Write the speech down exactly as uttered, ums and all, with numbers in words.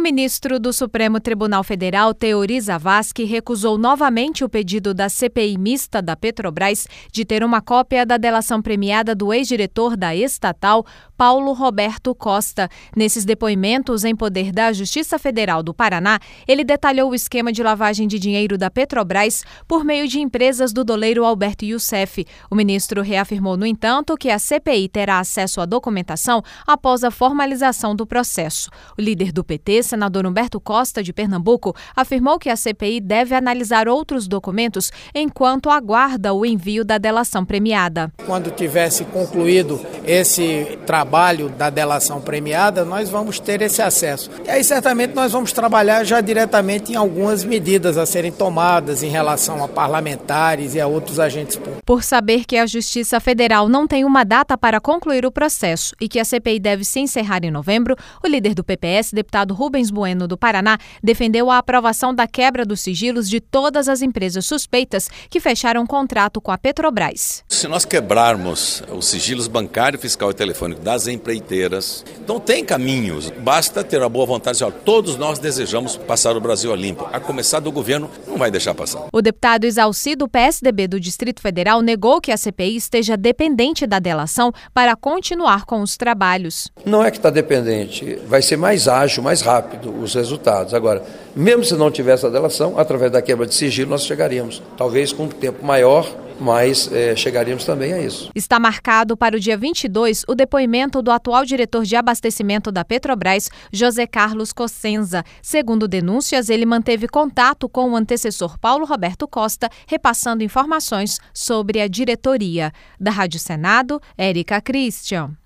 ministro do Supremo Tribunal Federal, Teori Zavascki, recusou novamente o pedido da C P I mista da Petrobras de ter uma cópia da delação premiada do ex-diretor da estatal, Paulo Roberto Costa. Nesses depoimentos em poder da Justiça Federal do Paraná, ele detalhou o esquema de lavagem de dinheiro da Petrobras por meio de empresas do doleiro Alberto Youssef. O ministro reafirmou, no entanto, que a C P I terá acesso à documentação após a formalização do processo. O líder do P T, senador Humberto Costa, de Pernambuco, afirmou que a C P I deve analisar outros documentos enquanto aguarda o envio da delação premiada. Quando tivesse concluído esse trabalho da delação premiada, nós vamos ter esse acesso. E aí, certamente, nós vamos trabalhar já diretamente em algumas medidas a serem tomadas em relação a parlamentares e a outros agentes públicos. Por saber que a Justiça Federal não tem uma data para concluir o processo e que a C P I deve se encerrar em novembro, o líder do P P S, deputado Rubens Bueno, do Paraná, defendeu a aprovação da quebra dos sigilos de todas as empresas suspeitas que fecharam um contrato com a Petrobras. Se nós quebrarmos os sigilos bancário, fiscal e telefônico das empreiteiras, não tem caminhos. Basta ter a boa vontade de dizer, todos nós desejamos passar o Brasil a limpo. A começar do governo, não vai deixar passar. O deputado Exalci, do P S D B do Distrito Federal, negou que a C P I esteja dependente da delação para continuar com os trabalhos. Não é que está dependente, vai ser mais ágil, mais rápido os resultados. Agora, mesmo se não tivesse a delação, através da quebra de sigilo nós chegaríamos, talvez com um tempo maior, mas é, chegaríamos também a isso. Está marcado para o dia vinte e dois o depoimento do atual diretor de abastecimento da Petrobras, José Carlos Cossenza. Segundo denúncias, ele manteve contato com o antecessor Paulo Roberto Costa, repassando informações sobre a diretoria. Da Rádio Senado, Érica Christian.